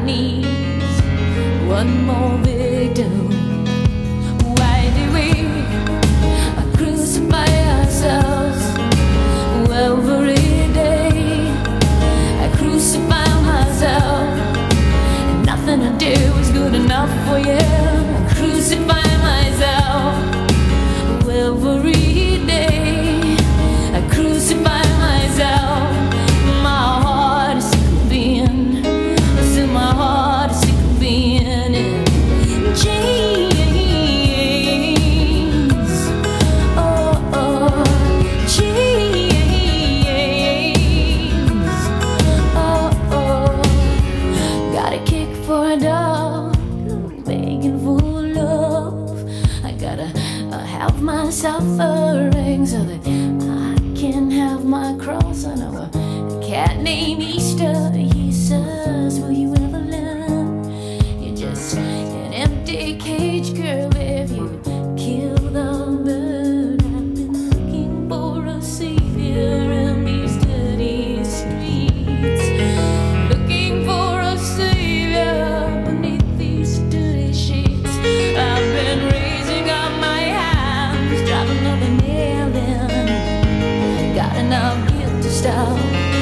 needs one more victim. Why do we crucify ourselves every day? I crucify myself, and nothing I do is good enough for you. I crucify myself every day. I crucify myself. My heart is sick of being, still my heart is sick of being in chains. Oh, oh, chains. Oh, oh, got a kick for a dog, begging for love. I gotta have my suffering so that I can have my cross. I know a cat named Easter. He says, will you ever learn? You're just an empty cage, girl, if you kill the bird. I've been looking for a savior in these dirty streets, looking for a savior beneath these dirty sheets. I've been raising up my hands, driving another nail in. Got enough guilt to stop